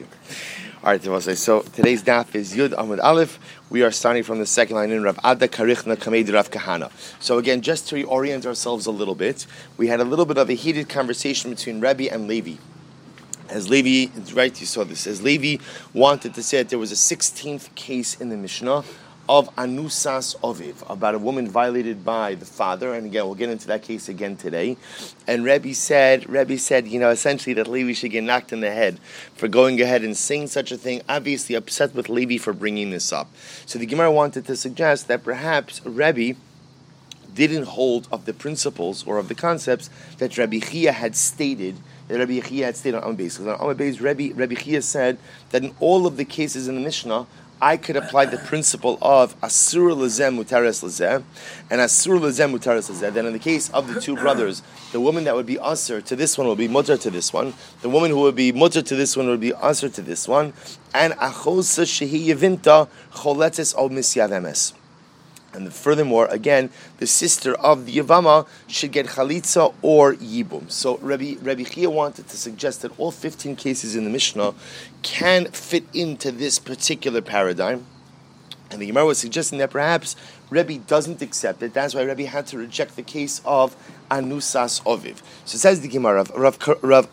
you. All right, so today's daf is Yud Amud Aleph. We are starting from the second line in Rav Ada Karichna Kamed Rav Kahana. So again, just to reorient ourselves a little bit, we had a little bit of a heated conversation between Rebbe and Levi. As Levi, right, you saw this, as Levi wanted to say that there was a 16th case in the Mishnah of Anusas Oviv, about a woman violated by the father, and again, we'll get into that case again today. And Rebbe said, essentially that Levi should get knocked in the head for going ahead and saying such a thing, obviously upset with Levi for bringing this up. So the Gemara wanted to suggest that perhaps Rebbe didn't hold of the principles or of the concepts that Rabbi Chia had stated. That Rabbi Chia had stated on Amud Beis. On Amud Beis, Rabbi Chia said that in all of the cases in the Mishnah, I could apply the principle of Asur Lezeh Mutares Lezeh and Asur Lezeh Mutares Lezeh. Then in the case of the two brothers, the woman that would be Asur to this one will be Mutar to this one. The woman who would be Mutar to this one would be Asur to this one. And Achosa Shehi Yevinta Choletes Al Misyav Emes. And furthermore, again, the sister of the Yavama should get chalitza or yibum. So Rabbi Chia wanted to suggest that all 15 cases in the Mishnah can fit into this particular paradigm. And the Gemara was suggesting that perhaps Rebbe doesn't accept it. That's why Rebbe had to reject the case of Anusas Oviv. So it says the Gemara, Rav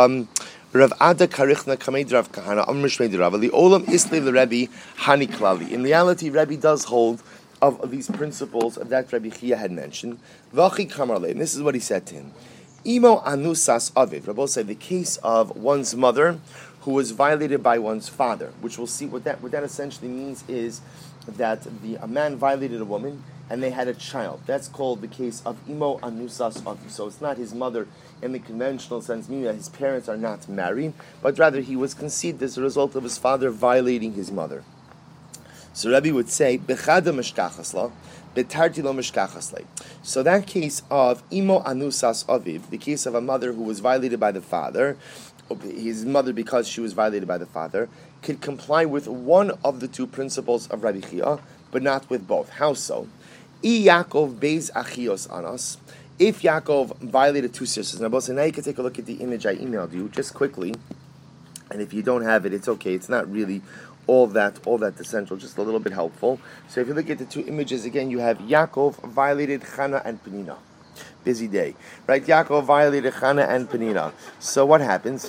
Ada Karichna Kamed Rav Kahana Amr Shmei Rav Li Olam Isle the Rebbe Hani Klali. In reality, Rebbe does hold of these principles that Rabbi Chia had mentioned. V'achi kamarle, and this is what he said to him. Imo anusas aviv. Rabbi said the case of one's mother who was violated by one's father, which we'll see what that essentially means is that a man violated a woman and they had a child. That's called the case of imo anusas aviv. So it's not his mother in the conventional sense, meaning that his parents are not married, but rather he was conceived as a result of his father violating his mother. So Rabbi would say, Bechada meshkachasla, betarti lo meshkachasle. So that case of imo anusas aviv, the case of a mother who was violated by the father, his mother because she was violated by the father, could comply with one of the two principles of Rabbi Chia, but not with both. How so? I Yaakov beis achios anas. If Yaakov violated two sisters, now you can take a look at the image I emailed you just quickly, and if you don't have it, it's okay. It's not really all that essential, just a little bit helpful. So if you look at the two images again, you have Yaakov violated Chana and Penina. Busy day, right? Yaakov violated Chana and Penina. So what happens?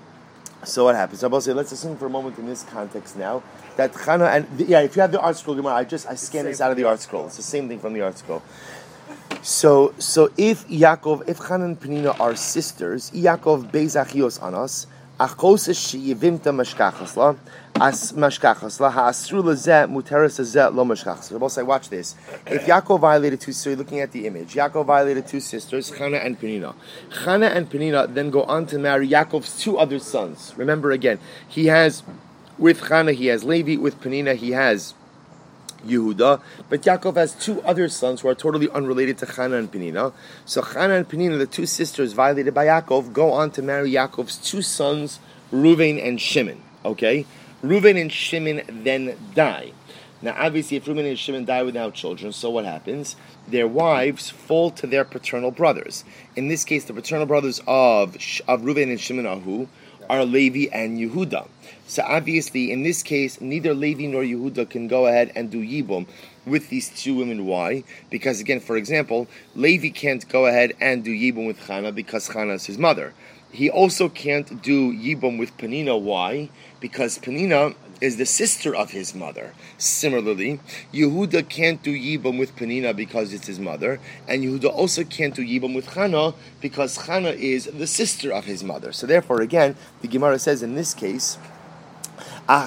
Let's assume for a moment in this context now that Chana and if you have the art scroll, I scanned this out of the art scroll. It's the same thing from the art scroll. So if Chana and Penina are sisters, Yaakov beis achios anas. Achos sheyivimta mashkachasla, as mashkachasla haasru lezeh muteres lezeh lo mashkachasla. We'll say, watch this. If Yaakov violated two, so you're looking at the image. Yaakov violated two sisters, Chana and Penina. Chana and Penina then go on to marry Yaakov's two other sons. Remember again, with Chana he has Levi, with Penina he has Yehuda, but Yaakov has two other sons who are totally unrelated to Chana and Penina. So Chana and Penina, the two sisters violated by Yaakov, go on to marry Yaakov's two sons, Reuven and Shimon. Okay? Reuven and Shimon then die. Now obviously if Reuven and Shimon die without children, so what happens? Their wives fall to their paternal brothers. In this case, the paternal brothers of Reuven and Shimon are who? Are Levi and Yehuda. So obviously, in this case, neither Levi nor Yehuda can go ahead and do Yibum with these two women. Why? Because again, for example, Levi can't go ahead and do Yibum with Chana because Chana is his mother. He also can't do Yibum with Penina. Why? Because Penina is the sister of his mother. Similarly, Yehuda can't do Yibum with Penina because it's his mother, and Yehuda also can't do Yibum with Chana because Chana is the sister of his mother. So therefore, again, the Gemara says in this case, you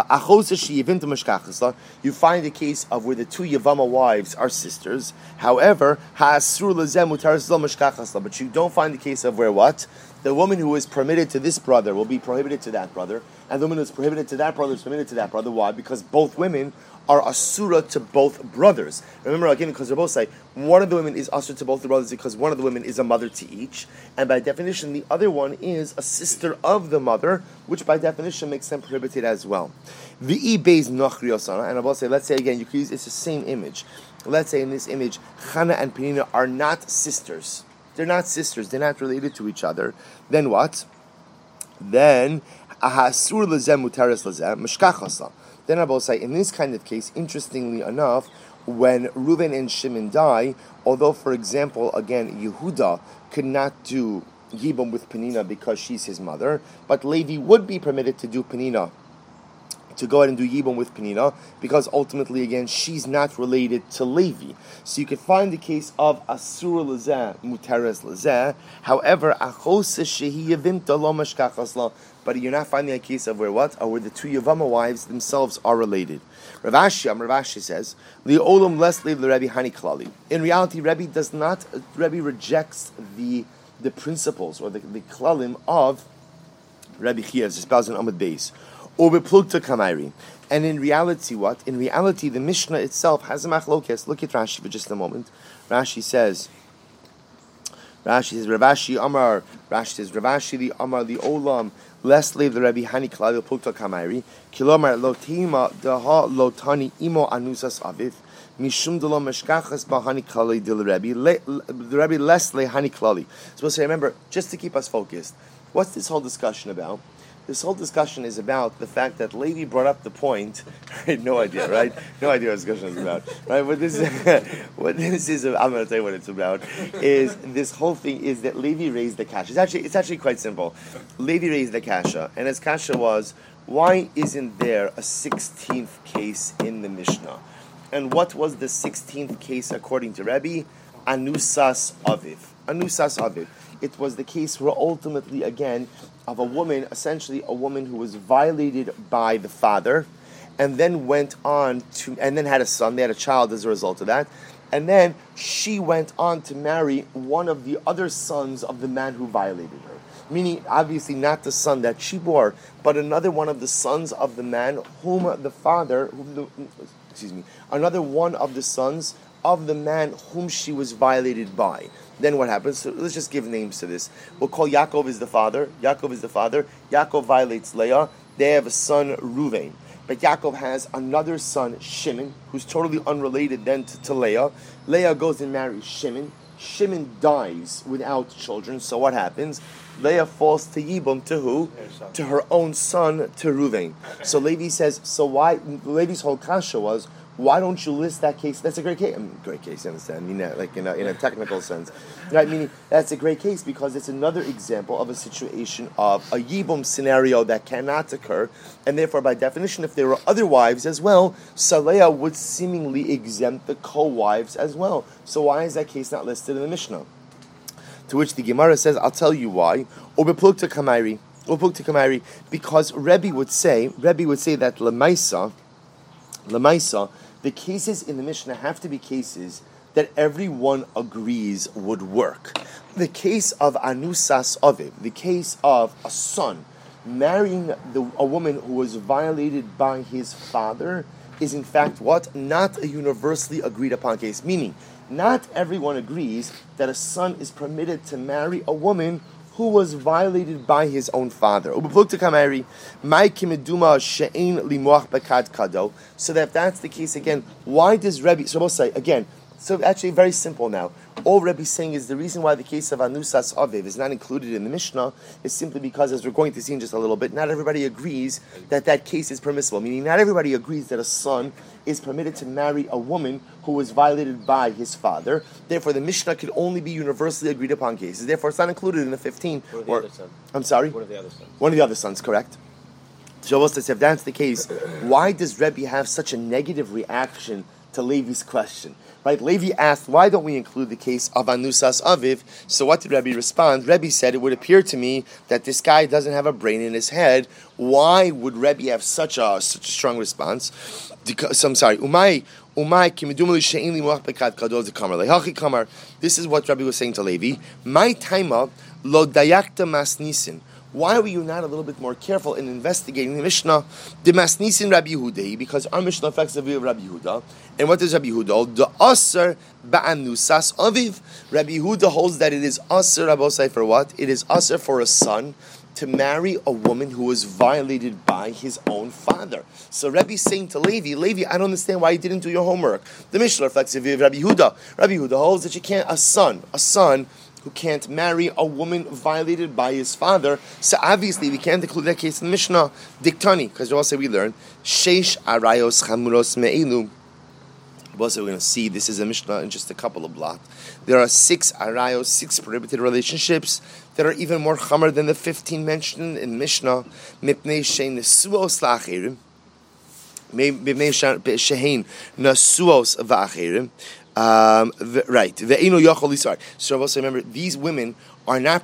find the case of where the two Yavama wives are sisters. However, but you don't find the case of where what? The woman who is permitted to this brother will be prohibited to that brother, and the woman who is prohibited to that brother is permitted to that brother. Why? Because both women are asura to both brothers. Remember again, because they're both say one of the women is asura to both the brothers because one of the women is a mother to each, and by definition the other one is a sister of the mother, which by definition makes them prohibited as well. V'i beis nochriosana, and I will say, let's say again, you can use it's the same image. Let's say in this image, Chana and Penina are not sisters. They're not sisters. They're not related to each other. Then what? Then Ahasur lezeh muteres lezeh mishkachasla. Then Rabbi say, in this kind of case, interestingly enough, when Reuven and Shimon die, although, for example, again, Yehuda could not do Yibum with Penina because she's his mother, but Levi would be permitted to do Penina, to go ahead and do Yibum with Penina, because ultimately, again, she's not related to Levi. So you could find the case of Asur Lezeh, Muteres Lezeh, however, Achos Shehi Yevimta Lo Meshkachasla, but you're not finding a case of where what? Or where the two Yavama wives themselves are related. Rav Ashi says, Li'olam les lev l'Rebbe Hani Klali. In reality, Rebbe rejects the principles, or the klalim of Rebbe Chia, as espoused in Amud Beis. Ubeplugta kamairi. And in reality, what? In reality, the Mishnah itself has a machlokes. Look at Rashi for just a moment. Rashi says, Ravashi Amar, the Amar, the Olam, less leave the Rebbe Hani Klal Pukta Kamairi, Kilomar Lotima, Daha Lotani Imo Anusas Aviv, Mishum de lo Meshkachas Bahani Klali de Rebbe, the Rebbe less le Hani Klali. So we'll say, remember, just to keep us focused, what's this whole discussion about? This whole discussion is about the fact that Levi brought up the point. Right? No idea, right? No idea what this discussion is about, right? What this is, I'm going to tell you what it's about. Is this whole thing is that Levi raised the kasha. It's actually quite simple. Levi raised the kasha, and his kasha was, why isn't there a 16th case in the Mishnah? And what was the 16th case according to Rebbe? Anusas Aviv. Anusas Aviv. It was the case where ultimately, again, of a woman, essentially a woman who was violated by the father, and then and then had a son, they had a child as a result of that, and then she went on to marry one of the other sons of the man who violated her. Meaning, obviously not the son that she bore, but another one of the sons of the man another one of the sons of the man whom she was violated by. Then what happens? So let's just give names to this. We'll call Yaakov is the father. Yaakov violates Leah. They have a son, Reuven. But Yaakov has another son, Shimon, who's totally unrelated then to Leah. Leah goes and marries Shimon. Shimon dies without children. So what happens? Leah falls to Yibum, to who? To her own son, to Reuven. So Levi says, Levi's whole kasha was, why don't you list that case? That's a great case. Great case, you understand? I mean that, like in a technical sense, right? Meaning that's a great case because it's another example of a situation of a yibum scenario that cannot occur, and therefore, by definition, if there were other wives as well, Saleah would seemingly exempt the co-wives as well. So why is that case not listed in the Mishnah? To which the Gemara says, "I'll tell you why." Ubeplugta kamairi, because Rebbe would say that lemaisa, the cases in the Mishnah have to be cases that everyone agrees would work. The case of Anusas Aviv, the case of a son marrying a woman who was violated by his father, is in fact what? Not a universally agreed upon case. Meaning, not everyone agrees that a son is permitted to marry a woman who was violated by his own father. So that if that's the case again, why does Rebbe, so we'll say again, so actually very simple now. All Rebbe is saying is the reason why the case of Anusas Aviv is not included in the Mishnah is simply because, as we're going to see in just a little bit, not everybody agrees that case is permissible. Meaning not everybody agrees that a son is permitted to marry a woman who was violated by his father. Therefore, the Mishnah could only be universally agreed upon cases. Therefore, it's not included in the 15. One of the other sons. I'm sorry? One of the other sons. One of the other sons, correct. So if that's the case, why does Rebbe have such a negative reaction to Levi's question? Right? Levi asked, why don't we include the case of Anusas Aviv? So what did Rebbe respond? Rebbe said, it would appear to me that this guy doesn't have a brain in his head. Why would Rebbe have such a strong response? So I'm sorry. This is what Rebbe was saying to Levi. My taima lo dayakta masnisin. Why were you not a little bit more careful in investigating the Mishnah? The Masnisin Rabbi Yehuda, because our Mishnah affects the view of Rabbi Yehuda. And what does Rabbi Yehuda hold? The Aser Ba'anusas Aviv. Rabbi Yehuda holds that it is Aser, Rabosai, for what? It is Aser for a son to marry a woman who was violated by his own father. So Rabbi is saying to Levi, I don't understand why you didn't do your homework. The Mishnah reflects the view of Rabbi Yehuda. Rabbi Yehuda holds that you can't, a son who can't marry a woman violated by his father. So obviously we can't include that case in the Mishnah. Diktani, because also we learn Sheish Arayos Chamuros Me'elu. Also, we're going to see this is a Mishnah in just a couple of blocks. There are 6 arayos, 6 prohibited relationships that are even more chamer than the 15 mentioned in Mishnah. Mipnei shein nesuos la'acherim, mipnei shein nesuos va'acherim. Right. Ve'inu yachol lisar. So also remember, these women are not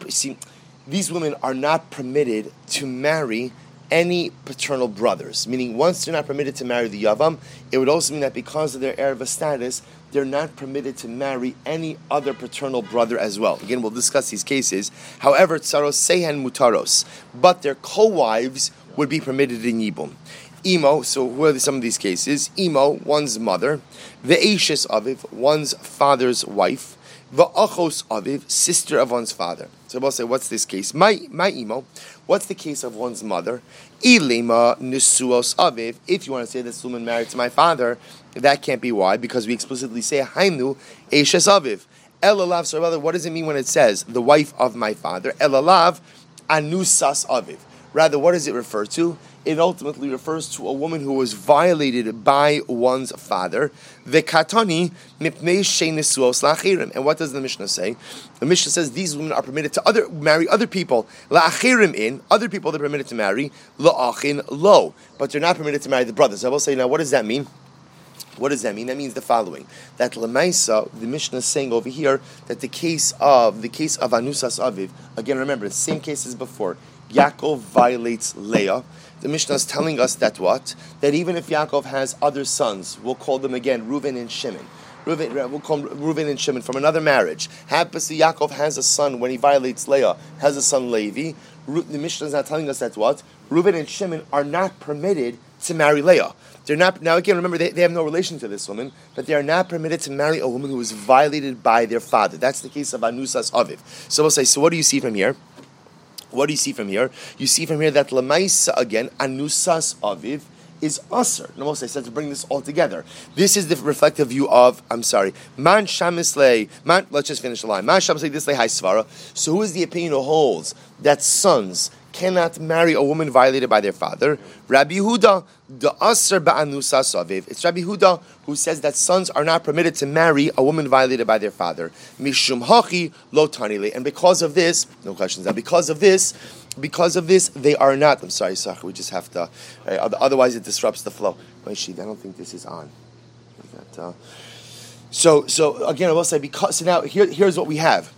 permitted to marry any paternal brothers, meaning once they're not permitted to marry the Yavam, it would also mean that because of their Ereva status, they're not permitted to marry any other paternal brother as well. Again, we'll discuss these cases. However, Tsaros Sehen Mutaros, but their co-wives would be permitted in Yibum. Imo, so who are some of these cases? Imo, one's mother, Ve'eshes Aviv, one's father's wife, Va'achos Aviv, sister of one's father. So we'll say, what's this case? My imo. What's the case of one's mother? Ilema Nisuos Aviv. If you want to say this woman married to my father, that can't be why, because we explicitly say Hainu Eshes Aviv. Elalav. So rather, what does it mean when it says the wife of my father? Elalav Anusas Aviv. Rather, what does it refer to? It ultimately refers to a woman who was violated by one's father. Vekatani mipnei shenesuos la'achirim. And what does the Mishnah say? The Mishnah says these women are permitted to marry other people. La'achirim in, other people they're permitted to marry. La'achin lo. But they're not permitted to marry the brothers. I will say, now what does that mean? What does that mean? That means the following: that Lemaisa, the Mishnah is saying over here that the case of Anusas Aviv, again, remember the same case as before. Yaakov violates Leah. The Mishnah is telling us that what? That even if Yaakov has other sons, we'll call them again Reuven and Shimon. We'll call them Reuven and Shimon from another marriage. Happens to Yaakov has a son when he violates Leah, has a son Levi. The Mishnah is not telling us that what? Reuven and Shimon are not permitted to marry Leah. They're not. Now again, remember they have no relation to this woman, but they are not permitted to marry a woman who was violated by their father. That's the case of Anusas Aviv. So we'll say, so what do you see from here? What do you see from here? You see from here that Lamaisa, again, Anusas Aviv, is Aser. No, I said to bring this all together. This is the reflective view of, Man Shamislei, let's just finish the line. Man Shamislei Dislei Hai Svara. So who is the opinion who holds that sons cannot marry a woman violated by their father? Rabbi Yehuda, the Aser Ba'anusas Aviv. It's Rabbi Yehuda who says that sons are not permitted to marry a woman violated by their father. Mishum Hachi Lo Tanile. And because of this, no questions now, because of this, they are not. I'm sorry, Sach, we just have to, otherwise it disrupts the flow. I don't think this is on. So again, I will say, because, so now here's what we have.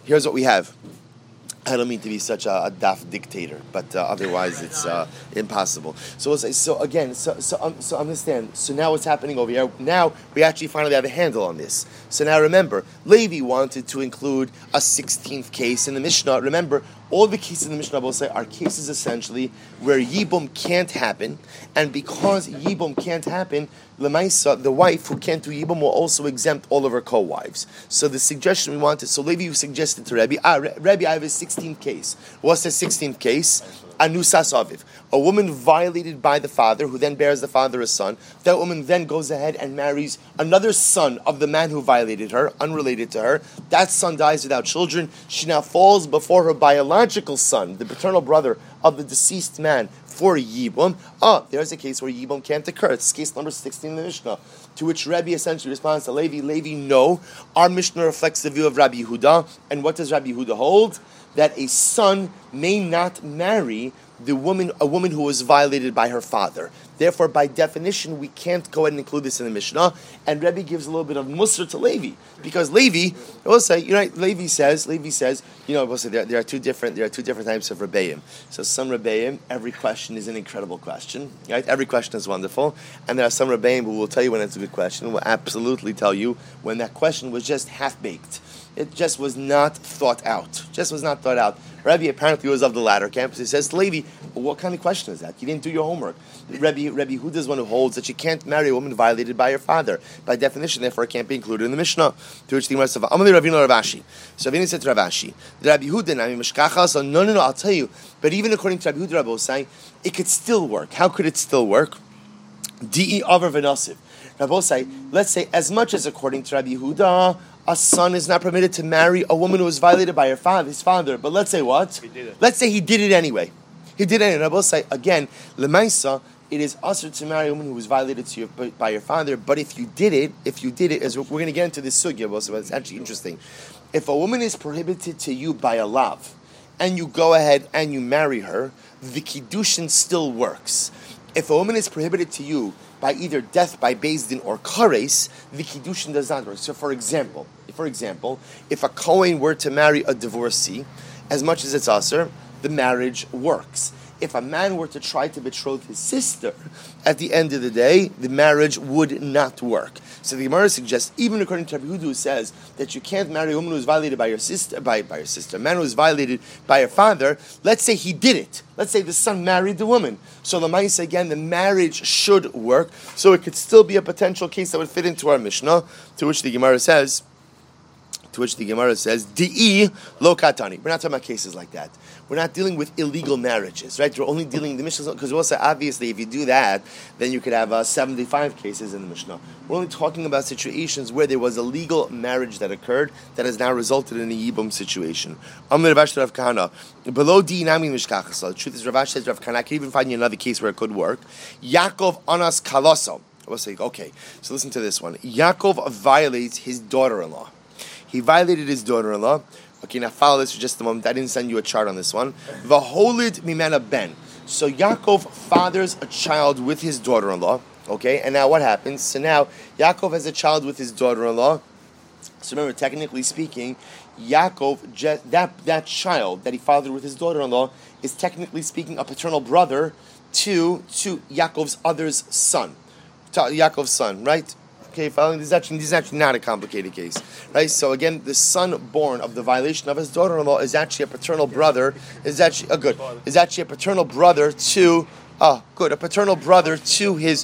I don't mean to be such a daft dictator, but otherwise it's impossible. So we'll say, so understand. So now what's happening over here? Now we actually finally have a handle on this. So now remember, Levi wanted to include a 16th case in the Mishnah. Remember, all the cases in the Mishnah, will say, are cases essentially where Yibum can't happen, and because Yibum can't happen, Lemaisa, the wife who can't do Yibum, will also exempt all of her co-wives. So the suggestion we wanted, so Levi suggested to Rebbe, Rebbe, I have a 16th case. What's the 16th case? Anusas Aviv. A woman violated by the father, who then bears the father a son. That woman then goes ahead and marries another son of the man who violated her, unrelated to her. That son dies without children. She now falls before her biological son, the paternal brother of the deceased man, for Yibum. There's a case where Yibum can't occur. It's case number 16 in the Mishnah. To which Rebbe essentially responds to Levi, no, our Mishnah reflects the view of Rabbi Yehuda. And what does Rabbi Yehuda hold? That a son may not marry a woman who was violated by her father. Therefore, by definition, we can't go ahead and include this in the Mishnah. And Rebbe gives a little bit of musr to Levi, because Levi, we'll say, Levi says, we'll say there are two different types of Rebbeim. So some Rebbeim, every question is an incredible question, right? Every question is wonderful, and there are some Rebbeim who will tell you when it's a good question, and will absolutely tell you when that question was just half baked. It just was not thought out. Rebbe apparently was of the latter camp. He says to Levi, what kind of question is that? You didn't do your homework. Rebbe Huda is one who holds that you can't marry a woman violated by her father. By definition, therefore, it can't be included in the Mishnah. To which the Gemara says, Amali Ravina Ravashi. So Ravina said to Ravashi, Rabbi Huda, no, I'll tell you. But even according to Rabbi Huda, Rabbi was saying, it could still work. How could it still work? Di'i Avar V'Nasiv. Rabbi say, let's say, as much as according to Rabbi Yehuda, a son is not permitted to marry a woman who was violated by his father. But let's say what? He did it. Let's say he did it anyway. He did it anyway. I will say again, lemaisa, it is usher to marry a woman who was violated to you by your father. But if you did it, as we're going to get into this sugya, but it's actually interesting. If a woman is prohibited to you by a lav, and you go ahead and you marry her, the kiddushin still works. If a woman is prohibited to you by either death by Beis Din or kares, the kiddushin does not work. So, for example, if a kohen were to marry a divorcee, as much as it's usher, the marriage works. If a man were to try to betroth his sister, at the end of the day, the marriage would not work. So the Gemara suggests, even according to Rabbi Yehuda, who says that you can't marry a woman who is violated by your sister, a man who is violated by your father. Let's say he did it. Let's say the son married the woman. So Lamaisa, again, the marriage should work. So it could still be a potential case that would fit into our Mishnah, to which the Gemara says, Di'i lo katani. We're not talking about cases like that. We're not dealing with illegal marriages, right? We're only dealing the Mishnah, because we'll say, obviously, if you do that, then you could have 75 cases in the Mishnah. We're only talking about situations where there was a legal marriage that occurred that has now resulted in a yibum situation. Amr Rav Ashi Rav Kahana. Below Di Nami Mishkachas. The truth is, Rav Ashi says Rav Kahana. I can even find you another case where it could work. Yaakov Anas Kaloso. I will say, okay, so listen to this one. Yaakov violates his daughter-in-law. He violated his daughter-in-law. Okay, now follow this for just a moment. I didn't send you a chart on this one. V'holid mimena ben. So Yaakov fathers a child with his daughter-in-law. Okay, and now what happens? So now Yaakov has a child with his daughter-in-law. So remember, technically speaking, Yaakov, that child that he fathered with his daughter-in-law is technically speaking a paternal brother to Yaakov's other's son. To Yaakov's son, right? Okay, following this is actually not a complicated case, right? So again, the son born of the violation of his daughter-in-law is actually a paternal brother. Is actually a paternal brother to a paternal brother to his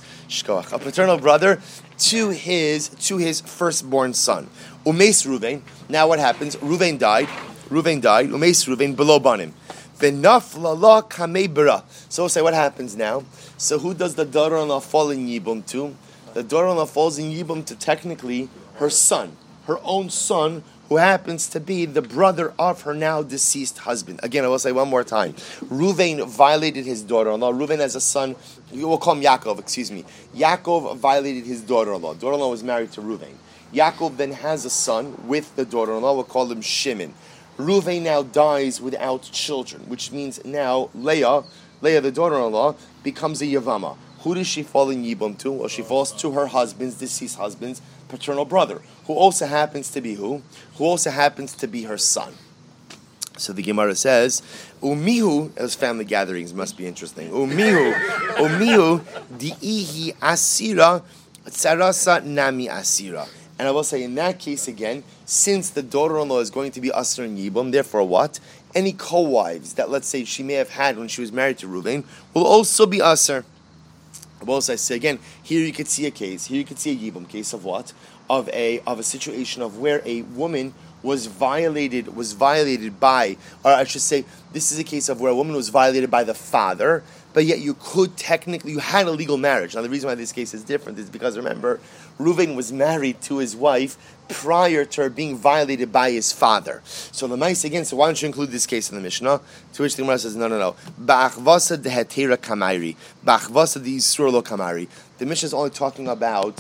firstborn son. Umeis Ruvain. Now what happens? Ruvain died. Umeis Ruvain below banim. V'naf lala kamei bera. So we'll say what happens now. So who does the daughter-in-law fall in yibum to? The daughter-in-law falls in yibum to technically her son, her own son, who happens to be the brother of her now deceased husband. Again, I will say one more time. Reuven violated his daughter-in-law. Reuven has a son, we'll call him Yaakov, Yaakov violated his daughter-in-law. Daughter-in-law was married to Reuven. Yaakov then has a son with the daughter-in-law. We'll call him Shimon. Reuven now dies without children, which means now Leah, the daughter-in-law, becomes a Yavama. Who does she fall in Yibum to? Well, she falls to her deceased husband's paternal brother, who also happens to be who? Who also happens to be her son. So the Gemara says, Umihu, those family gatherings must be interesting. Umihu, di'ihi asira, tsarasa nami asira. And I will say, in that case again, since the daughter-in-law is going to be Asr and Yibum, therefore what? Any co-wives that, let's say, she may have had when she was married to Reuven will also be Asr. Well, as I say again, here you could see a case. Here you could see a yibum case of what? Of a situation of where a woman was violated by, or I should say, this is a case of where a woman was violated by the father, but yet you had a legal marriage. Now the reason why this case is different is because, remember, Reuven was married to his wife prior to her being violated by his father. So the mice again, so why don't you include this case in the Mishnah? To which the Gemara says, no. Ba'achvasa dehetera kamari. Ba'achvasa de isur lo kamari. The Mishnah is only talking about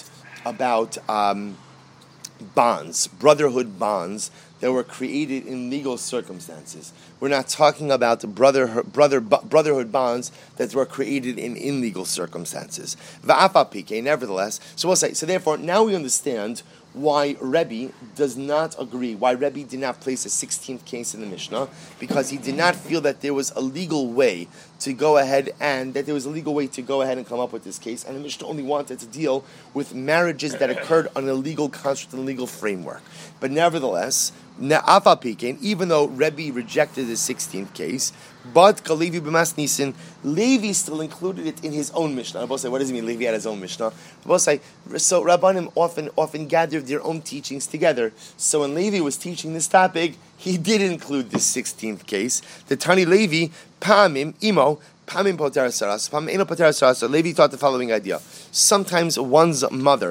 bonds, brotherhood bonds that were created in legal circumstances. We're not talking about brotherhood bonds that were created in illegal circumstances. Nevertheless, so we'll say, so therefore, now we understand why Rebbe does not agree, why Rebbe did not place a 16th case in the Mishnah, because he did not feel that there was a legal way to go ahead and come up with this case, and the Mishnah only wanted to deal with marriages that occurred on a legal construct and legal framework. But nevertheless, even though Rebbe rejected the 16th case, but Kalevi b'mas nisin, Levi still included it in his own Mishnah. I both say, what does it mean? Levi had his own Mishnah. I both say, so Rabbanim often gathered their own teachings together. So when Levi was teaching this topic, he did include this 16th case. The Tani Levi, Pamim Imo, Pamim Poter Saras, Pamim Eno Poter Saras. Levi taught the following idea: sometimes one's mother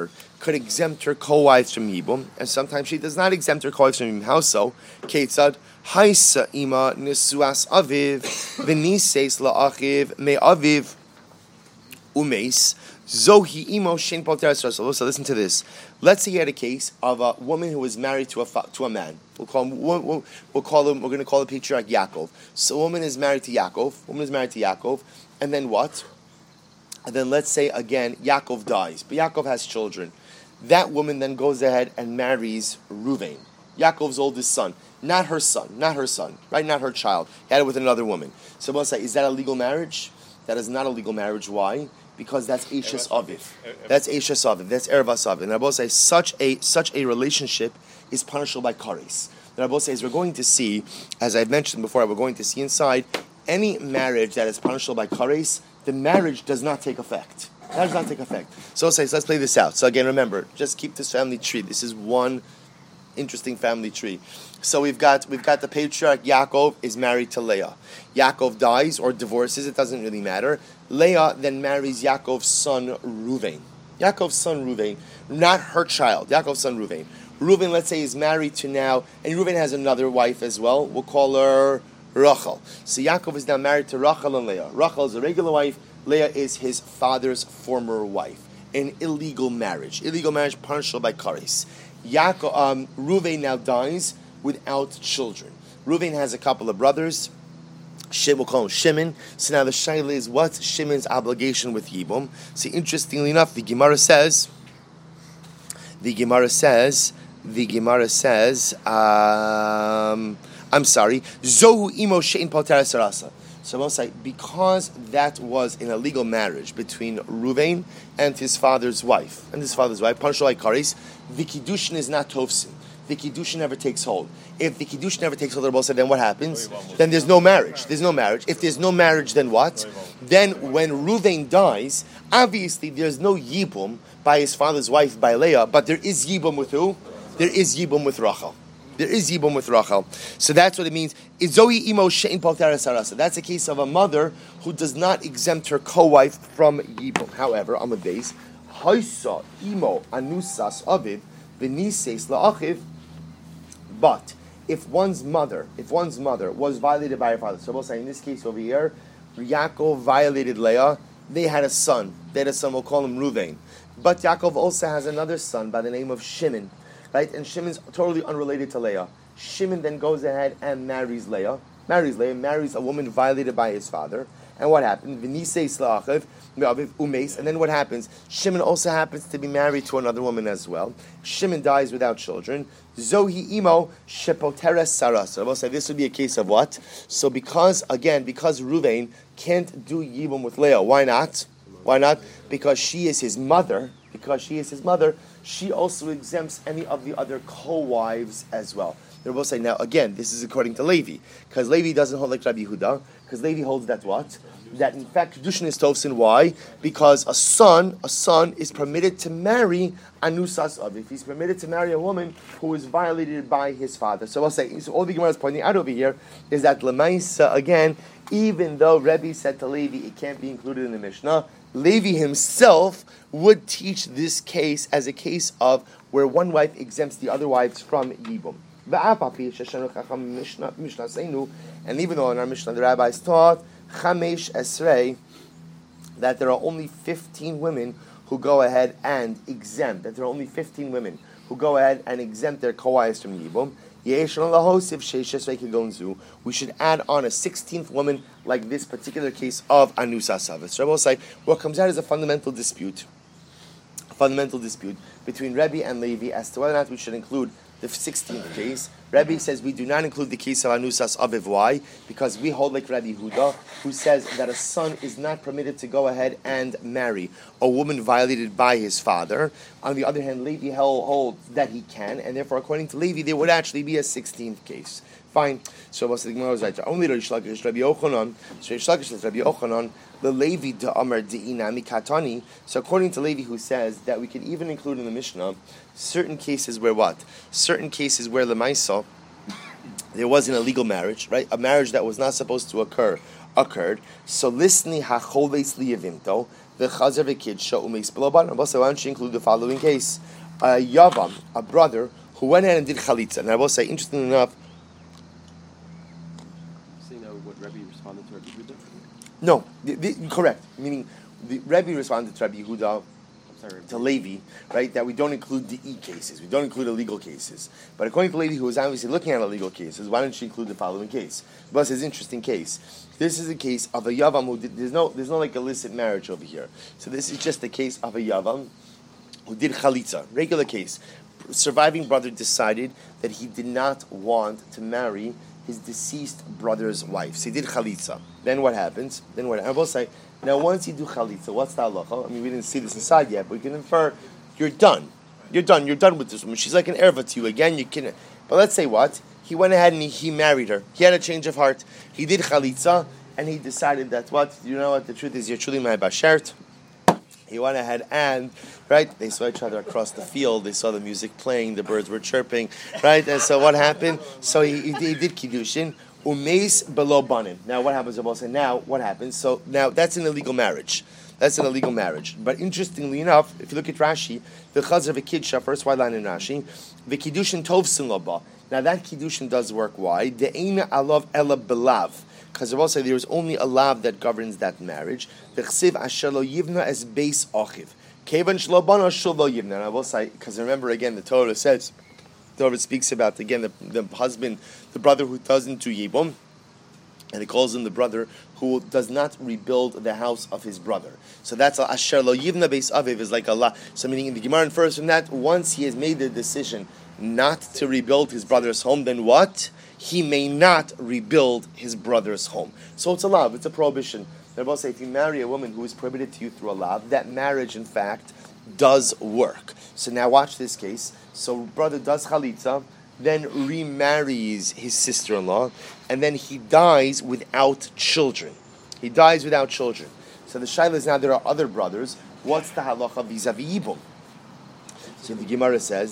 could exempt her co-wives from Yibum, and sometimes she does not exempt her co-wives from Yibum. How so? Ketzad Haisa ima nesuas aviv v'nises la'achiv me aviv umeis zohi imo shein polteres rasol. So listen to this. Let's say you had a case of a woman who was married to a man. We're going to call the patriarch Yaakov. So a woman is married to Yaakov. And then what? And then let's say again Yaakov dies, but Yaakov has children. That woman then goes ahead and marries Ruvain, Yaakov's oldest son. Not her son, right? Not her child. He had it with another woman. So we'll say, is that a legal marriage? That is not a legal marriage. Why? Because that's Eishes Aviv. That's Eishes Aviv. That's Ervas Aviv. And I will say, such a relationship is punishable by kares. And I will say, as we're going to see, as I mentioned before, we're going to see inside, any marriage that is punishable by kares, the marriage does not take effect. That does not take effect. So let's play this out. So again, remember, just keep this family tree. This is one interesting family tree. So we've got the patriarch Yaakov is married to Leah. Yaakov dies or divorces, it doesn't really matter. Leah then marries Yaakov's son Ruvain. Not her child, Yaakov's son Ruvain. Ruvain, let's say, is married to now, and Ruvain has another wife as well. We'll call her Rachel. So Yaakov is now married to Rachel and Leah. Rachel is a regular wife. Leah is his father's former wife. An illegal marriage punishable by kares. Ruvain now dies without children. Ruvain has a couple of brothers. We'll call him Shimon. So now the shaila is, what's Shimon's obligation with Yibum? See, interestingly enough, the Gemara says, Zohu imo she'in palteres sarasa. So I'll say, because that was an illegal marriage between Ruvain and his father's wife, punishable by kares, the kiddushin is not tofsin. The kiddushin never takes hold. If the kiddushin never takes hold, then what happens? Then there's no marriage. If there's no marriage, then what? Then when Ruvain dies, obviously there's no yibum by his father's wife, by Leah, but there is yibum with who? There is yibum with Rachel. So that's what it means. That's a case of a mother who does not exempt her co-wife from yibum. However, on the base, Haisa imo anusas aviv v'nises la'achiv. But if one's mother was violated by her father, so we'll say in this case over here, Yaakov violated Leah. They had a son. We'll call him Ruvain. But Yaakov also has another son by the name of Shimon. Right? And Shimon's totally unrelated to Leah. Shimon then goes ahead and marries Leah, marries a woman violated by his father. And what happened? And then what happens? Shimon also happens to be married to another woman as well. Shimon dies without children. Zohi imo shepoteres sarasa. I will say this would be a case of what? So because Ruvain can't do yibum with Leah. Why not? Because she is his mother. She also exempts any of the other co-wives as well. They will say, now again, this is according to Levi, because Levi doesn't hold like Rabbi Yehuda, because Levi holds that what? That in fact Kedushin is Tovsin. Why? Because a son is permitted to marry Anusas Aviv. He's permitted to marry a woman who is violated by his father. So I'll say, so all the Gemara is pointing out over here is that Lemaisa, again, even though Rebbe said to Levi it can't be included in the Mishnah, Levi himself would teach this case as a case of where one wife exempts the other wives from Yibum. And even though in our Mishnah the rabbis taught Chamesh Esrei that there are only 15 women who go ahead and exempt, their co-wives from Yibum, we should add on a 16th woman like this particular case of Anusa Savas. Rebbe will say what comes out is a fundamental dispute between Rebbe and Levi as to whether or not we should include the 16th case. Rebbe says we do not include the case of Anusas Aviv. Why? Because we hold like Rabbi Yehuda, who says that a son is not permitted to go ahead and marry a woman violated by his father. On the other hand, Levi holds that he can, and therefore, according to Levi, there would actually be a 16th case. Fine. So what's the Gemara is right? Only Reish Lakish, Rabbi Yochanan. So Reish Lakish says Rabbi Yochanan, the Levi de Amar De'inami Katani. So according to Levi, who says that we could even include in the Mishnah certain cases where what? Certain cases where Lemaisa, there was an illegal marriage, right? A marriage that was not supposed to occurred. So listni hachoves liyavimto. the chazer v'kidsha umeis below ban. Rabbi say, why don't you include the following case? A yavam, a brother who went ahead and did chalitza. And Rabbi say, interestingly enough. Saying that what Rebbe responded to Rabbi Yehuda? No, correct. Meaning, the Rebbe responded to Rabbi Yehuda. To Levi, right, that we don't include the cases, we don't include illegal cases. But according to Levi, who was obviously looking at illegal cases, why don't you include the following case? But it's an interesting case. This is a case of a yavam who did, there's no like illicit marriage over here. So this is just a case of a yavam who did chalitza, regular case. Surviving brother decided that he did not want to marry his deceased brother's wife. So he did chalitza. Then what happens? I will say, now once you do chalitza, what's the halacha? I mean, we didn't see this inside yet, but we can infer, you're done. You're done with this woman. She's like an erva to you. Again, you can. But let's say what? He went ahead and he married her. He had a change of heart. He did chalitza, and he decided that what? You know what? The truth is, you're truly my bashert. He went ahead and, right, they saw each other across the field, they saw the music playing, the birds were chirping, right, and so what happened? So he did kiddushin, umeis below banim. Now what happens? Now what happens? So now that's an illegal marriage. That's an illegal marriage. But interestingly enough, if you look at Rashi, the chazer v'kidsha, first white line in Rashi, the kiddushin tov sin loba. Now that kiddushin does work. Why? De'ena alav ela belav. Because I will say there is only a lav that governs that marriage. V'chsiv asher lo yivna as beis achiv. Kevan shlo bana shlo lo yivna. And I will say, because remember again, the Torah says, the Torah speaks about again the husband, the brother who doesn't do yibum, and it calls him the brother who does not rebuild the house of his brother. So that's asher lo yivna beis aviv is like Allah. So meaning in the Gemara infers from that, once he has made the decision not to rebuild his brother's home, then what? He may not rebuild his brother's home. So it's a lav, it's a prohibition. They're both say if you marry a woman who is prohibited to you through a lav, that marriage in fact does work. So now watch this case. So brother does chalitza, then remarries his sister-in-law, and then he dies without children. So the shaila is now there are other brothers. What's the halacha vis-a-vis yibum? So the Gemara says,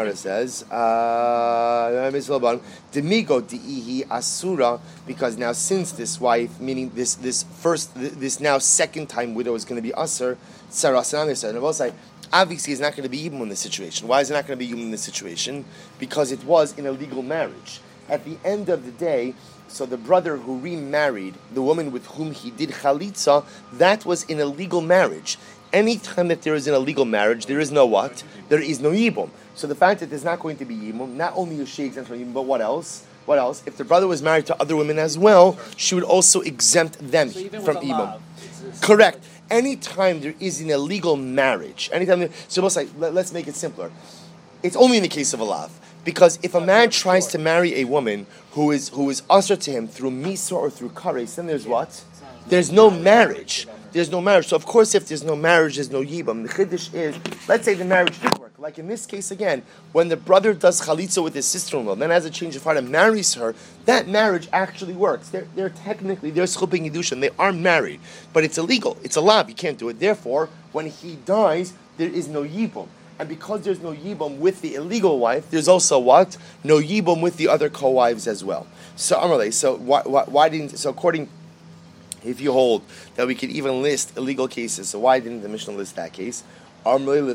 Demigo di'ihi asura, because now since this wife, meaning this now second time widow is going to be asur, tzarasan, and I will say, obviously it's not going to be even in this situation. Why is it not going to be even in this situation? Because it was in a legal marriage. At the end of the day, so the brother who remarried the woman with whom he did chalitza, that was in a legal marriage. Anytime that there is an illegal marriage, there is no what? There is no yibum. So the fact that there's not going to be yibum, not only is she exempt from yibum, but what else? What else? If the brother was married to other women as well, she would also exempt them from yibum. Correct. Anytime there is an illegal marriage, let's make it simpler. It's only in the case of a lav. Because if a man tries to marry a woman who is usher to him through misa or through kares, then there's what? There's no marriage. There's no marriage. So of course, if there's no marriage, there's no yibam. The chiddush is, let's say the marriage did work. Like in this case again, when the brother does chalitza with his sister-in-law, then has a change of heart and marries her, that marriage actually works. They're technically, they're schuping yidushin, they are married. But it's illegal. It's a lav. You can't do it. Therefore, when he dies, there is no yibam. And because there's no yibam with the illegal wife, there's also what? No yibam with the other co-wives as well. So Amalei, so why didn't, so according, if you hold that we could even list illegal cases, so why didn't the Mishnah list that case? Because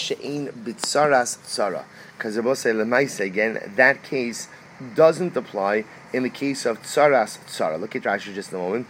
again, that case doesn't apply in the case of tsaras tsara. Look at Rashi just a moment.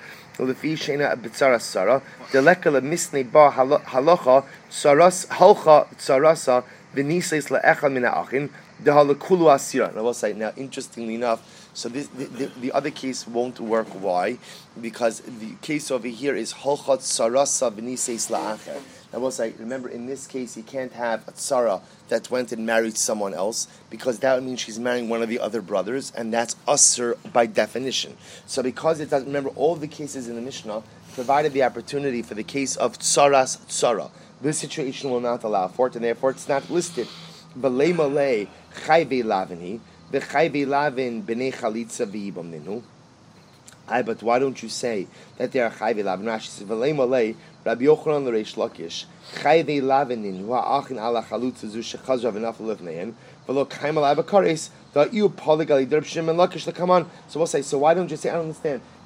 Now, interestingly enough, so the other case won't work. Why? Because the case over here is holchat sarasa v'niseis la'acher. I will say, remember, in this case, you can't have a tzara that went and married someone else, because that would mean she's marrying one of the other brothers, and that's usher by definition. So because it doesn't, remember, all the cases in the Mishnah provided the opportunity for the case of tzaras tzara. This situation will not allow for it, and therefore it's not listed. B'lei malei chayvei lavini, v'chayvei lavin b'nei chalitza v'yibam ninu. But why don't you say that they are chayvei lavin? Rashi says, v'lei malei Rabbi Yochanan l'Reish Lakish chayvei lavinin ha'achin ala chalutza zu shechazra v'nafel lefnein v'lo kaim ala b'kares da'yu polygali derb shim and Lakish. Come on. So we'll say, so why don't you say, I don't understand.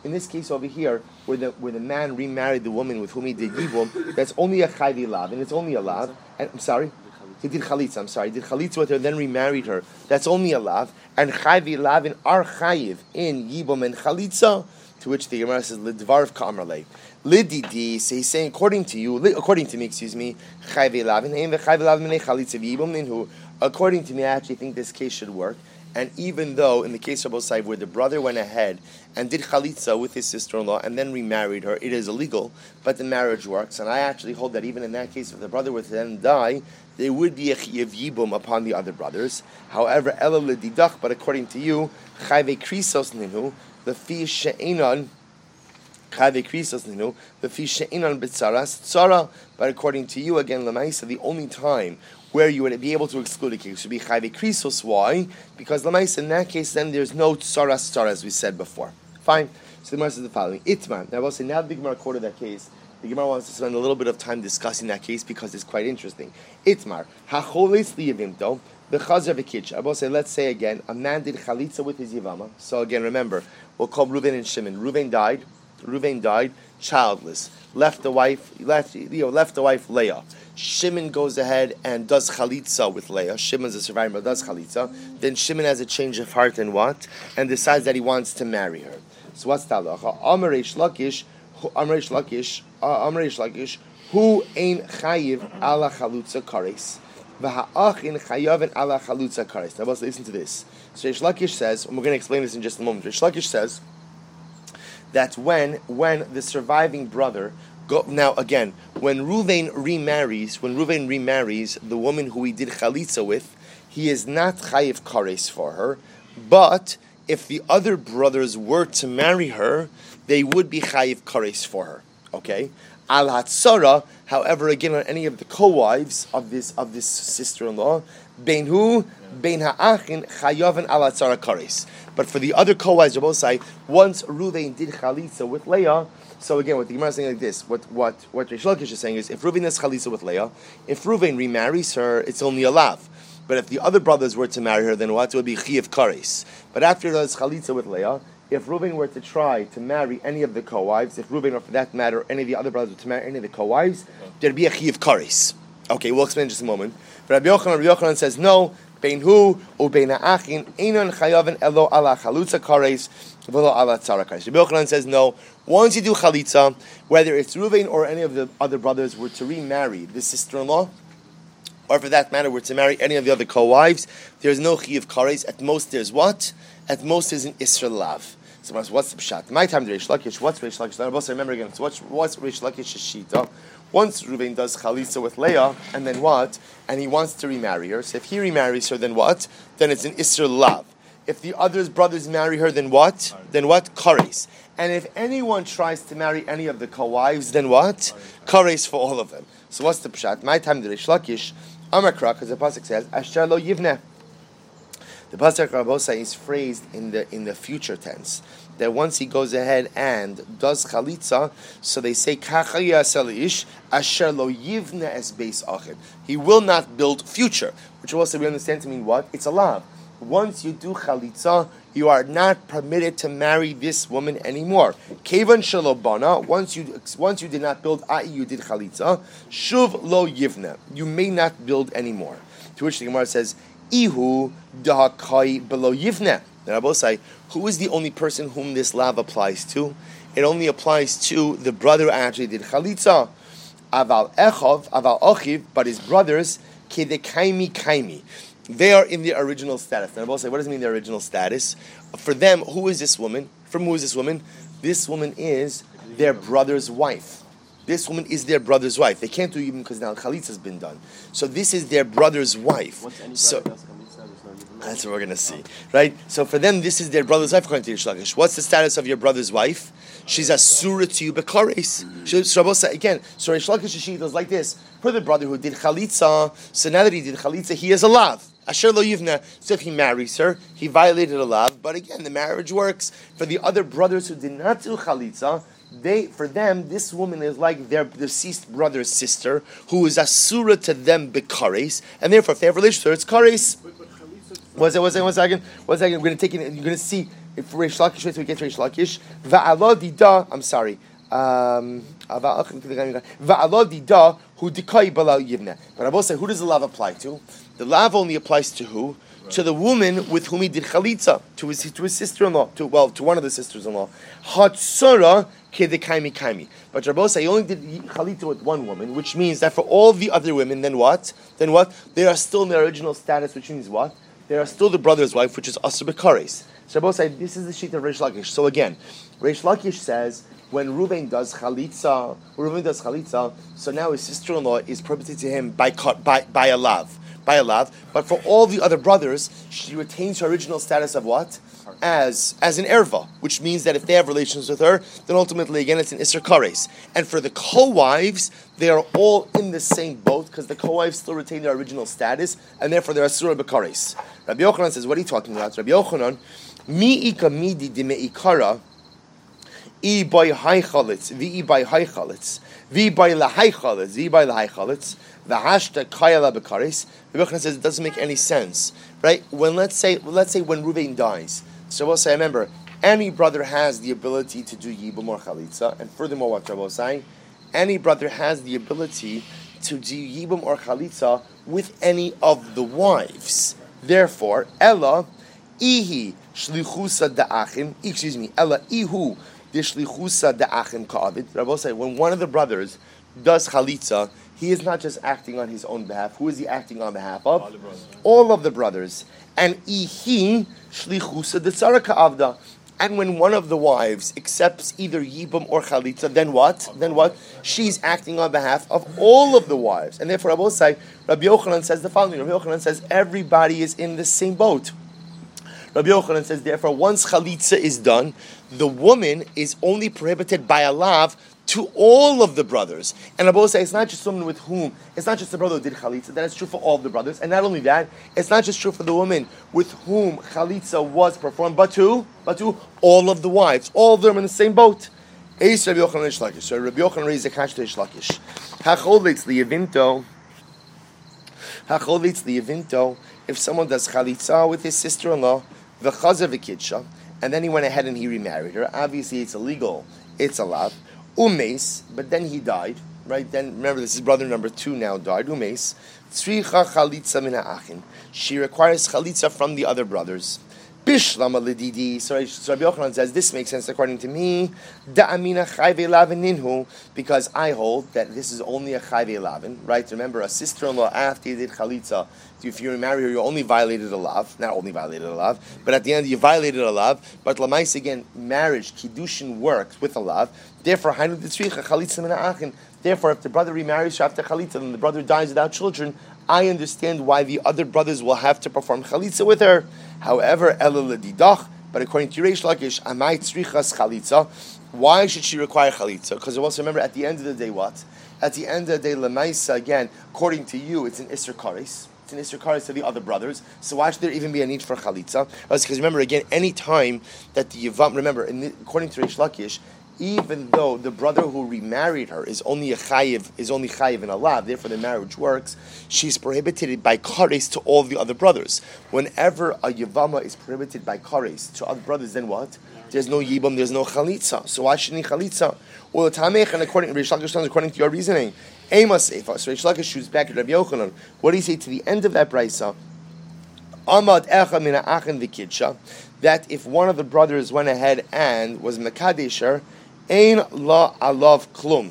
In this case over here, where the man remarried the woman with whom he did yibum, that's only a chayvi lav, and it's only a lav. And I'm sorry, he did chalitza. I'm sorry, he did chalitza with her, then remarried her. That's only a lav, and chayvi lav in ar chayiv in yibum and chalitza. To which the Gemara says, "Lidvarv ka'amrlei." Lididi, so he's saying, according to me, chayvi lav in chayvi lav minei chalitza v'yibum ninhu. According to me, I actually think this case should work. And even though, in the case of Osai, where the brother went ahead and did chalitza with his sister-in-law and then remarried her, it is illegal, but the marriage works. And I actually hold that even in that case, if the brother were to then die, there would be a chiyuv yibum upon the other brothers. However, ela l'didach, but according to you, chayve krisos ninu, the fi she'enon, chayve krisos ninu, the fi she'enon b'tzaras tzara, but according to you, again, l'maisa, the only time where you would be able to exclude a case would be chayve krisos. Why? Because l'maisa, in that case, then there's no tzaras tzara, as we said before. Fine. So the Gemara says the following: Itman. Now I will say, now the Gemara quoted that case. The Gemara wants to spend a little bit of time discussing that case because it's quite interesting. Itmar hacholis liyavimto the chazer v'kitch. I will say, let's say again, a man did chalitza with his yivama. So again, remember, we'll call Reuven and Shimon. Reuven died, childless. Left the wife Leah. Shimon goes ahead and does chalitza with Leah. Shimon's a survivor, but does chalitza. Then Shimon has a change of heart and what? And decides that he wants to marry her. So what's the halacha? Amar Reish Lakish, who ain't chayiv ala chalutza kares, v'ha'achin chayavin ala chalutza kares. Now, let's listen to this. So Reish Lakish says, and we're going to explain this in just a moment. Reish Lakish says that when the surviving brother now again, when Reuven remarries the woman who he did chalitza with, he is not chayiv kares for her, but if the other brothers were to marry her, they would be chayiv kares for her. Okay? Al hatzara, however, again on any of the co-wives of this sister-in-law, bein ha'achin chayavin al hatzara kares. But for the other co-wives of both sides, once Reuven did chalitza with Leah, so again, what the Gemara is saying like this, what Reish Lakish is saying is, if Reuven does chalitza with Leah, if Reuven remarries her, it's only a lav. But if the other brothers were to marry her, then what? It would be chiyav kares. But after does chalitza with Leah, if Reuven were to try to marry any of the co-wives, if Reuven, or for that matter, any of the other brothers were to marry any of the co-wives, there'd be a chiyav kares. Okay, we'll explain in just a moment. But Rabbi Yochanan says, no, bein hu u bein ha'achin einon chayavin elo ala chalutza kares v'lo ala tzara kares. Rabbi Yochanan says, no, once you do chalitza, whether it's Reuven or any of the other brothers were to remarry the sister-in-law, or for that matter were to marry any of the other co-wives, there's no chiyav kares. At most there's what? At most there's an Isra lav. So what's the pshat? My time to Reish Lakish. What's Reish Lakish? I also remember again. So what's Reish Lakish's shita? Once Reuven does chalitza with Leah, and then what? And he wants to remarry her. So if he remarries her, then what? Then it's an Isra lav. If the other brothers marry her, then what? Then what? Kares. And if anyone tries to marry any of the co-wives, then what? Kares for all of them. So what's the pshat? My time to Reish Lakish. Amakra, because the pasuk says, Asher lo yivneh. The pasuk Rabosa is phrased in the future tense. That once he goes ahead and does chalitza, so they say Kacha yasel ish asher lo yivne es beis achid. He will not build future, which also we understand to mean what? It's a lav. Once you do chalitza, you are not permitted to marry this woman anymore. Kevan shalobana. Once you did not build, i.e. you did chalitza, shuv lo yivne. You may not build anymore. To which the Gemara says, Ihu dahakai below yivne. Now, Rabbi say, who is the only person whom this lav applies to? It only applies to the brother who actually did chalitza. Aval achiv, but his brothers, kaimi. They are in the original status. Now, Rabbi say, what does it mean the original status? For them, who is this woman? From who is this woman? This woman is their brother's wife. This woman is their brother's wife. They can't do even because now chalitza has been done. So this is their brother's wife. Once any So brother does chalitza, there's no yibum. that's what we're going to see, right? So for them, this is their brother's wife according to Reish Lakish. What's the status of your brother's wife? She's a surah to you bekares. Again, so Reish Lakish's sheet was like this: for the brother who did chalitza, so now that he did chalitza, he has a lav. Asher lo yivna. So if he marries her, he violated a lav. But again, the marriage works. For the other brothers who did not do chalitza, for them, this woman is like their deceased brother's sister, who is asura to them bekares, and therefore, if they have a relationship with her, it's kares. One second. We're going to take it. You're going to see If Reish Lakish, wait till we get to Reish Lakish. Va'ala dida, I'm sorry. Va'ala dida hu dikai bala yivne. But I will say, who does the lav apply to? The lav only applies to who? Right. To the woman with whom he did chalitza, to his sister-in-law, to one of the sisters-in-law. Hatsura kedekaimi kaimi. But Rabbi say he only did chalitza with one woman, which means that for all the other women, then what? They are still in their original status, which means what? They are still the brother's wife, which is Asr Bekares. So Rabbi say this is the sheet of Reish Lakish. So again, Reish Lakish says when Reuven does chalitza, so now his sister-in-law is prohibited to him by a lav. But for all the other brothers, she retains her original status of what? As an erva, which means that if they have relations with her, then ultimately again it's an Isser Kares. And for the co-wives, they are all in the same boat because the co-wives still retain their original status, and therefore they're Asura Bekares. Rabbi Yochanan says, what are you talking about? Rabbi Yochanan, mi ika midi di meikara, I by high chalitz, vi by high chalitz, vi by lahai chalitz, the hashta kayala bekaris. Rabbi Yochanan says it doesn't make any sense, right? When let's say when Reuven dies, so we'll say, remember, any brother has the ability to do yibum or chalitza, and furthermore, what Rabbi was saying, any brother has the ability to do yibum or chalitza with any of the wives. Therefore, ella ihi shlichusa da'achim. Ella ihu. Rabbi say when one of the brothers does chalitza, he is not just acting on his own behalf. Who is he acting on behalf of? All of the brothers. And ihi shlichusa detzara ka'avda. And when one of the wives accepts either yibum or chalitza, then what? She's acting on behalf of all of the wives. And therefore, Rabbi Yochanan says the following. Rabbi Yochanan says everybody is in the same boat. Rabbi Yochanan says, therefore, once chalitza is done, the woman is only prohibited by a lav to all of the brothers. And Rabbi says it's not just someone with whom, it's not just the brother who did chalitza, that is true for all of the brothers. And not only that, it's not just true for the woman with whom chalitza was performed, but to all of the wives. All of them in the same boat. Eis Rabbi Yochanan Reish Lakish. So Rabbi Yochanan raised a kash to Reish Lakish. Hacholitz liyavinto, if someone does chalitza with his sister-in-law, v'chazav v'kidsha, and then he went ahead and he remarried her. Obviously, it's illegal. It's allowed. Umeis, but then he died. Right? Then remember, this is brother number 2 now died. Umeis. Tzricha chalitza min ha'achin. She requires chalitza from the other brothers. Bishlama ledidi. So Rabbi Yochanan says this makes sense according to me. Da'amina chayve lavin ninhu, because I hold that this is only a chayve lavin. Right? Remember, a sister-in-law after you did chalitza, if you remarry her, you only violated a lav. Not only violated a lav, but at the end you violated a lav. But lamais again, marriage, kiddushin works with a lav. Therefore, hainu ditzricha chalitza min ha'achin. Therefore, if the brother remarries after chalitza and the brother dies without children, I understand why the other brothers will have to perform chalitza with her. However, ela ledidach, but according to Reish Lakish, amai tzrichas chalitza. Why should she require chalitza? Because also remember, at the end of the day, what? At the end of the day, lemaisa again, according to you, it's an Isser Kares. It's an Isser Kares to the other brothers. So why should there even be a need for chalitza? Because remember, again, any time that the Yivam, remember, according to Reish Lakish, even though the brother who remarried her is only chayiv in a lav, therefore the marriage works, she's prohibited by kares to all the other brothers. Whenever a yavama is prohibited by kares to other brothers, then what? There's no yibam, there's no chalitza. So why shouldn't he chalitza? Well, tamech, and according to Reish Lakish, according to your reasoning, ema seifa. So Reish Lakish shoots back at Rabbi Yochanan. What do you say to the end of that braysa? Amad echa min ha'achin v'kidsha, that if one of the brothers went ahead and was mekadesher, Ein la alav klum.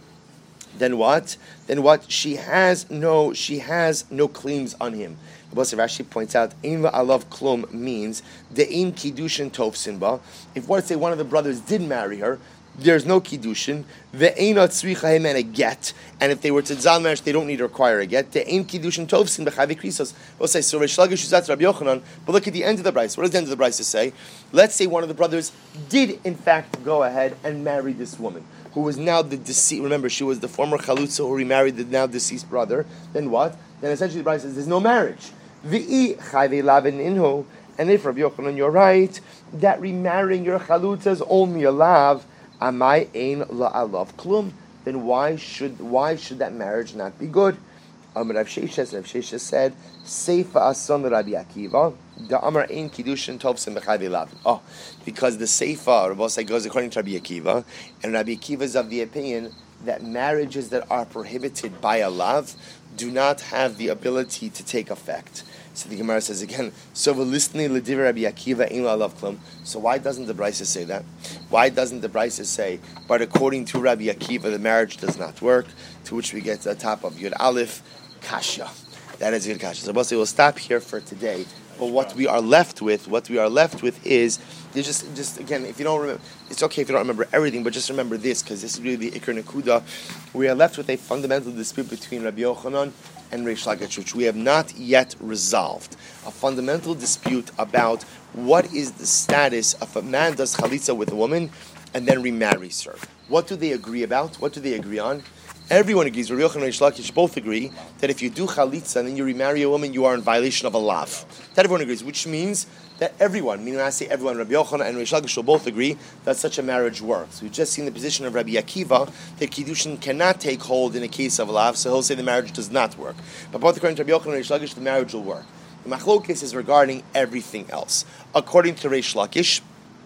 Then what? She has no claims on him. The Rashi points out, Ein la alav klum means the ein kiddushin tofsin ba. If let's say one of the brothers did marry her, there's no kiddushin. The ein tzricha him and a get. And if they were to tzal marriage, they don't need to require a get. The ein kiddushin tovsin b'chayve krisos. We'll say so. Reish Lakish is Rabbi Yochanan. But look at the end of the brayso. What does the end of the brayso say? Let's say one of the brothers did in fact go ahead and marry this woman, who was now the deceased. Remember, she was the former chalutza who remarried the now deceased brother. Then what? Then essentially the brayso says there's no marriage. V'i chayve lavin inhu. And if Rabbi Yochanan, you're right, that remarrying your chalutza is only a lav. Amai ein la alav klum. Then why should that marriage not be good? Rav Sheshes said, Seifa ason Rabbi Akiva, the Amar ein kiddushin tovsim b'chayv elav. Oh, because the Seifa, Rabbi Osai, goes according to Rabbi Akiva, and Rabbi Akiva is of the opinion that marriages that are prohibited by a lav do not have the ability to take effect. So the Gemara says again, so v'listni l'divrei Rabbi Akiva ein la'alav klum. So why doesn't the Brisa say that? Why doesn't the Brisa say, but according to Rabbi Akiva, the marriage does not work? To which we get to the top of Yud Aleph, Kasha. That is Yud Kasha. So we'll stop here for today. But what we are left with is, just again, if you don't remember, it's okay if you don't remember everything, but just remember this, because this is really the Iker Nekuda. We are left with a fundamental dispute between Rabbi Yochanan and Reish Lakish, which we have not yet resolved. A fundamental dispute about what is the status if a man does chalitza with a woman and then remarries her. What do they agree about? What do they agree on? Everyone agrees, Rabbi Yochanan and Reish Lakish both agree that if you do chalitza and then you remarry a woman, you are in violation of a lav. That everyone agrees, which means that everyone, meaning when I say everyone, Rabbi Yochanan and Reish Lakish will both agree that such a marriage works. We've just seen the position of Rabbi Akiva that kiddushin cannot take hold in a case of a lav, so he'll say the marriage does not work. But both according to Rabbi Yochanan and Reish Lakish, the marriage will work. The machlokes is regarding everything else. According to Reish Lakish,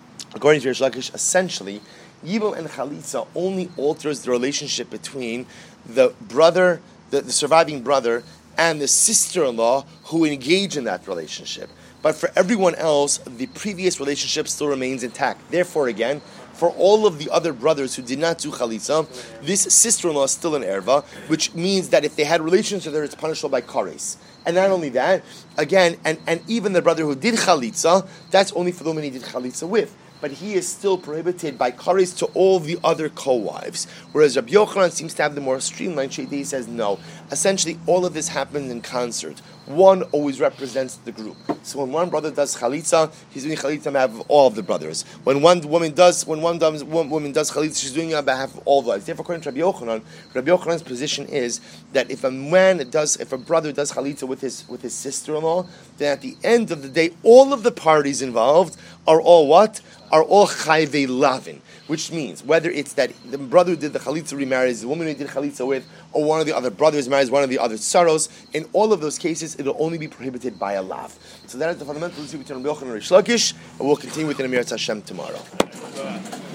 essentially, Yibum and Chalitza only alters the relationship between the brother, the surviving brother, and the sister-in-law who engage in that relationship. But for everyone else, the previous relationship still remains intact. Therefore, again, for all of the other brothers who did not do Chalitza, this sister-in-law is still an erva, which means that if they had relations with her, it's punishable by kares. And not only that, again, and even the brother who did Chalitza, that's only for the woman he did Chalitza with. But he is still prohibited by kares to all the other co-wives. Whereas Rabbi Yochanan seems to have the more streamlined shade. He says no. Essentially, all of this happens in concert. One always represents the group. So when one brother does chalitza, he's doing chalitza on behalf of all of the brothers. When one woman does chalitza, she's doing it on behalf of all the wives. Therefore, according to Rabbi Yochanan's position is that if a brother does chalitza with his sister-in-law, then at the end of the day, all of the parties involved are all what? Are all chayvei lavin, which means whether it's that the brother who did the chalitza remarries the woman who did chalitza with, or one of the other brothers marries one of the other tsaros, in all of those cases, it will only be prohibited by a lav. So that is the fundamental dispute between Rabbi Yochanan and Reish Lakish, and we'll continue with the Emirat Hashem tomorrow.